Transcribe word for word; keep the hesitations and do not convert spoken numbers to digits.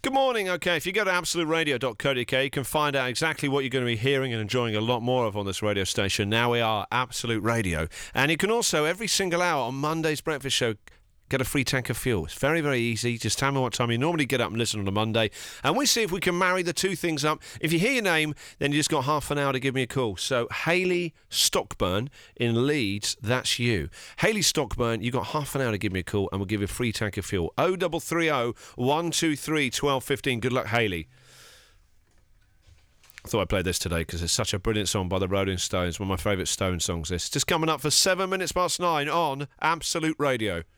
Good morning. Okay, if you go to absolute radio dot co dot U K, you can find out exactly what you're going to be hearing and enjoying a lot more of on this radio station. Now we are Absolute Radio. And you can also, every single hour on Monday's Breakfast Show, get a free tank of fuel. It's very, very easy. Just tell me what time you normally get up and listen on a Monday. And we see if we can marry the two things up. If you hear your name, then you just got half an hour to give me a call. So, Hayley Stockburn in Leeds, that's you. Hayley Stockburn, you got half an hour to give me a call and we'll give you a free tank of fuel. oh three three oh, one two three, one two one five. Good luck, Hayley. I thought I'd play this today because it's such a brilliant song by the Rolling Stones. One of my favourite Stone songs, this. Just coming up for seven minutes past nine on Absolute Radio.